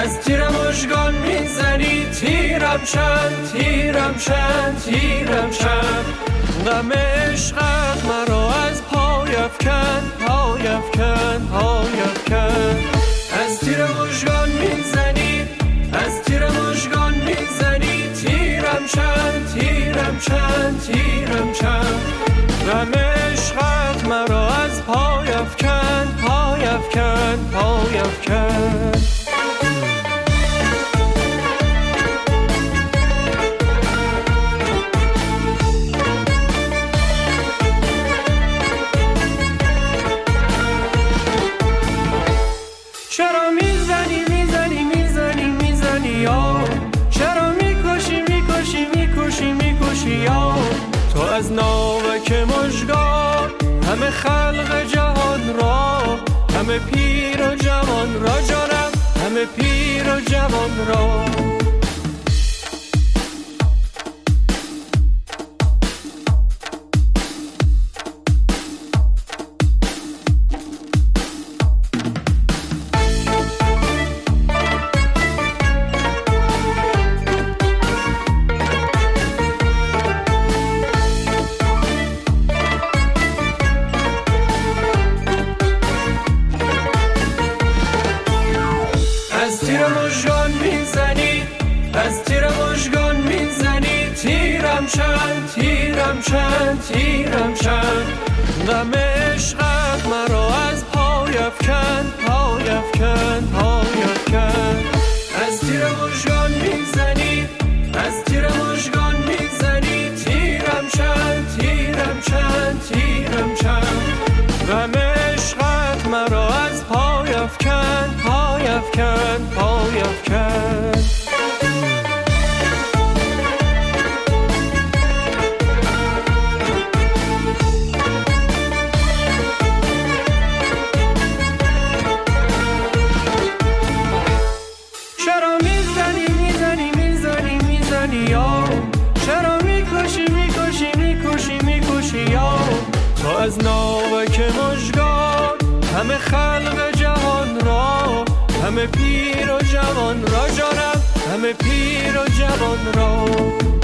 از تیر مژگان میزنی تیرم چند تیرم چند تیرم چند غم عشقت مرا از پای افکن پای افکن پای افکن از تیر مژگان میزنی از تیر مژگان میزنی تیرم چند تیرم چند تیرم چند غم عشقت مرا از پای افکن پای افکن پای افکن چرا میزنی میزنی میزنی میزنی یا چرا میکشی میکشی میکشی میکشی یا تو از ناوک مژگان همه خلق جهان را همه پیر و جوان را جانم همه پیر و جوان را از تیر مژگان میزنی از تیر مژگان میزنی تیرم چند تیرم چند تیرم چند غم عشقت مرا از پای افکن پای افکن پای افکن از تیر مژگان میزنی از تیر مژگان میزنی تیرم چند تیرم چند تیرم چند غم عشقت مرا از پای افکن پای افکن پای افکن چرا میزنی میزنی میزنی میزنی یا چرا میکشی میکشی میکشی میکشی یا تو از ناوک مژگان همه خلق جهان را همه پیر و جوان را جانم همه پیر و جوان را